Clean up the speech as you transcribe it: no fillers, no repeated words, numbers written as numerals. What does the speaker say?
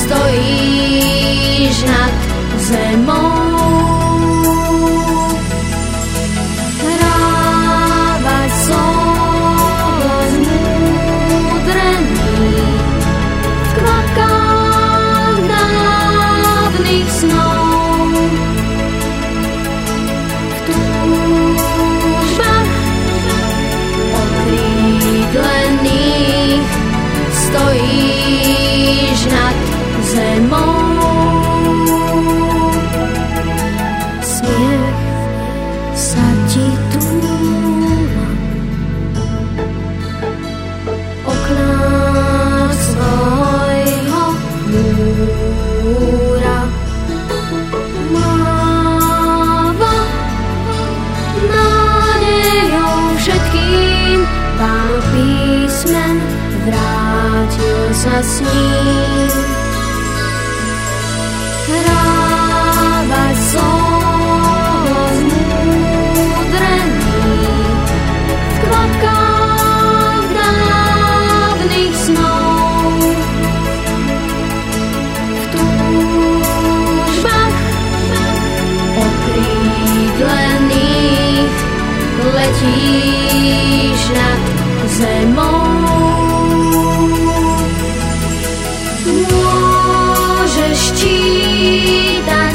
stojíš nad zemou. Hrávať solo zmúdrených v kvapkách dávnych snov. V túžbách okrídlených stojíš nad zemou. Smiech sa ti túla okná svojho múra. Máva nádejou všetkým, Pán písmen vrátil sa s ním. Hrávať solo zmúdrených v kvapkách dávnych snov. V túžbách okrídlených letíš nad zemou. Môžeš čítať